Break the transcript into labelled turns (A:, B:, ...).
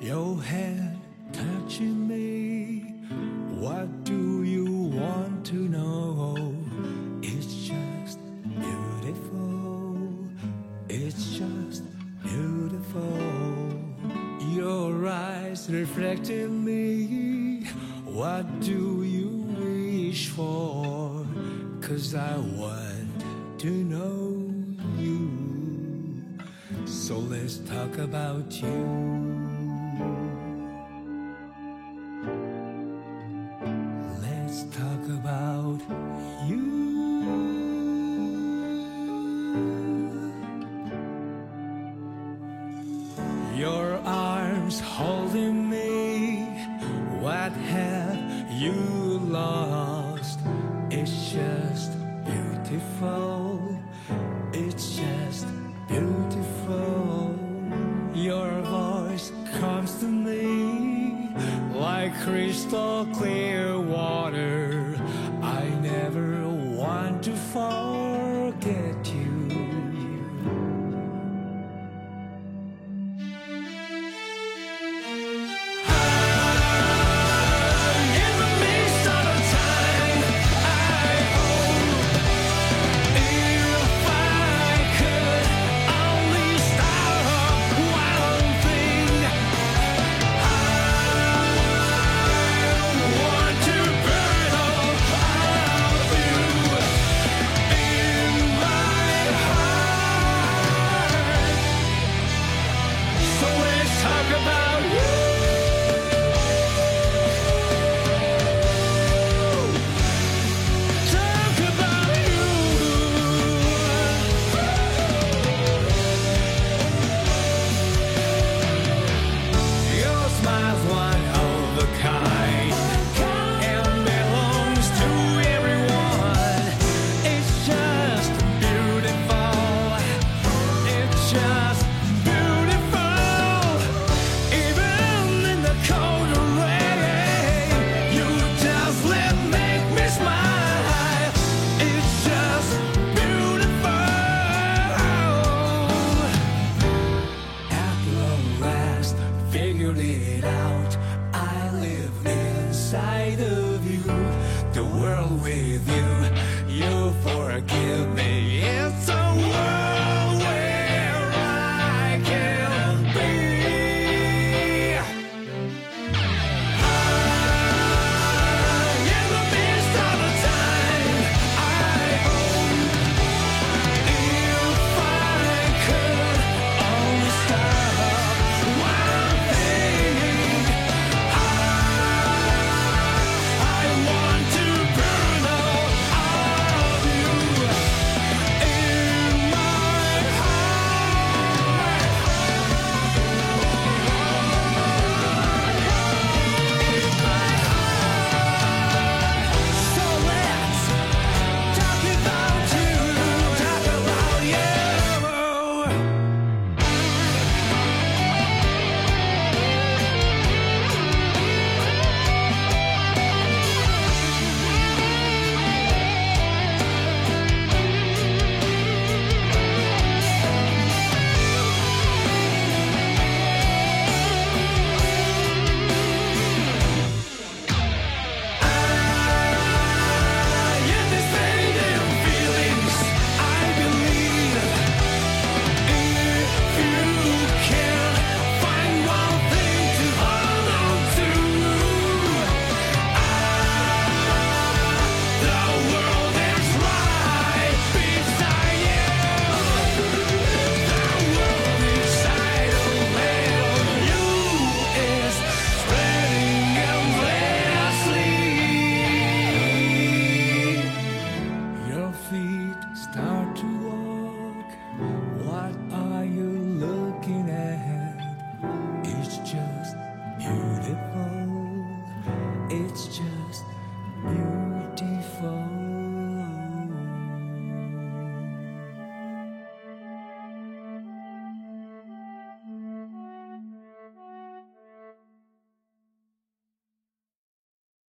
A: Your hand touching me. What do you want to know? It's just beautiful. It's just beautiful. Your eyes reflecting me. What do you wish for? 'Cause I want to know you. So let's talk about you. Let's talk about you. Your arms holding me. What have you lost? It's just beautiful. It's just beautiful. Your voice comes to me like crystal clear water. I never want to forget you. It out. I live inside of you, the world with you. You forgive me. It's a world where I can be. In the midst of the time I own. If I could only stop one thing. I want to burn all of you in my heart. So let's talk about you, talk about you. In these fading feelings, I believe if you can find one thing to hold on to, the world is right beside you. The world inside of you is spreading endlessly. Your feet start to